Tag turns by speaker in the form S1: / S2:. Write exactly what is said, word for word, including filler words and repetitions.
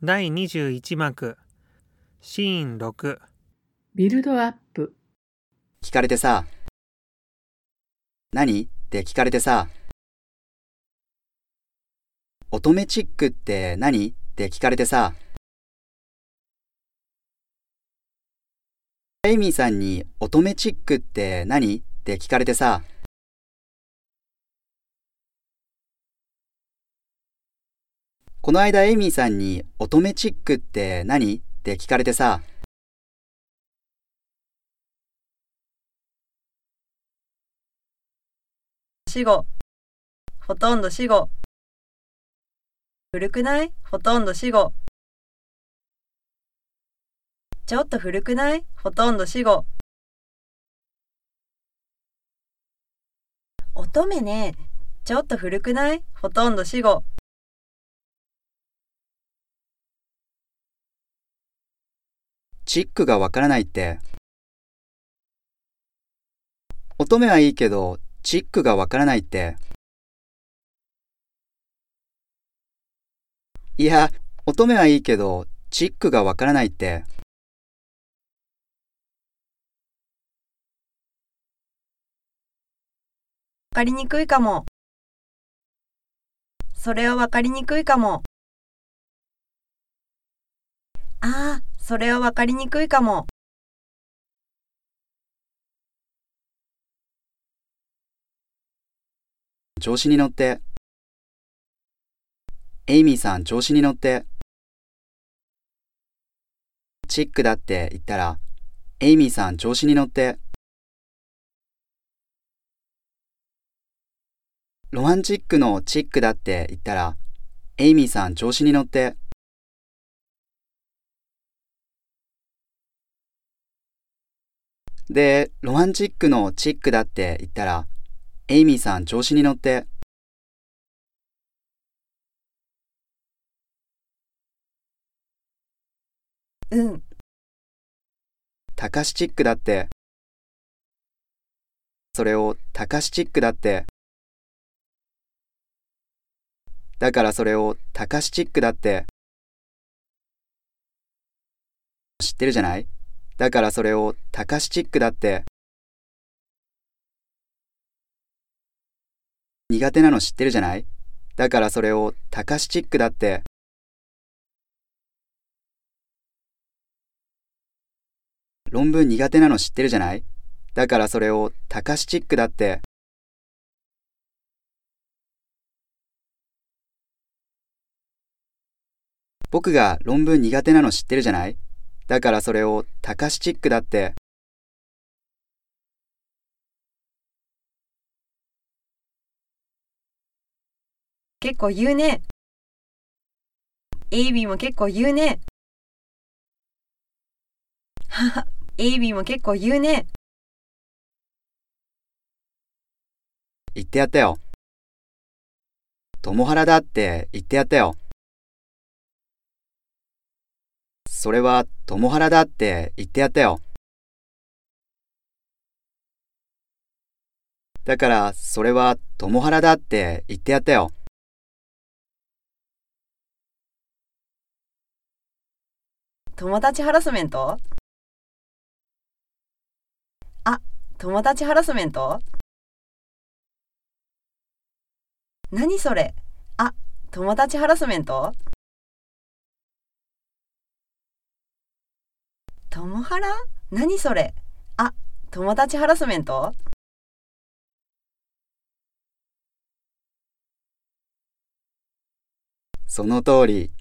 S1: だいにじゅういち幕シーンろく
S2: ビルドアップ。
S3: 聞かれてさ、何って聞かれてさ、乙女チックって何って聞かれてさ、エイミーさんに乙女チックって何って聞かれてさ、この間エイミーさんに乙女チックって何って聞かれてさ、
S4: 死後、ほとんど死後。古くない？ほとんど死後。ちょっと古くない？ほとんど死後。乙女ね、ちょっと古くない？ほとんど死後。
S3: チックがわからないって。乙女はいいけど、チックがわからないって。いや、乙女はいいけど、チックがわからないって。
S4: わかりにくいかも。それはわかりにくいかも。ああ、それはわかりにくいかも。
S3: 調子に乗って。エイミーさん調子に乗って。チックだって言ったら、エイミーさん調子に乗って。ロマンチックのチックだって言ったら、エイミーさん調子に乗って。で、ロマンチックのチックだって言ったら、エイミーさん調子に乗って。
S4: うん。
S3: タカシチックだって。それをタカシチックだって。だからそれをタカシチックだって。知ってるじゃない？だからそれをタカシチックだって。苦手なの知ってるじゃない？だからそれをタカシチックだって。論文苦手なの知ってるじゃない？だからそれをタカシチックだって。僕が論文苦手なの知ってるじゃない？だからそれをタカシチックだって。
S4: 結構言うね。エイビーも結構言うね。はは、エイビーも結構言うね。
S3: 言ってやったよ。友原だって言ってやったよ。それは友原だって言ってやったよ。だからそれは友原だって言ってやったよ。
S4: 友達ハラスメント？あ、友達ハラスメント？何それ？あ、友達ハラスメント？友ハラ？何それ？あ、友達ハラスメント？
S3: その通り。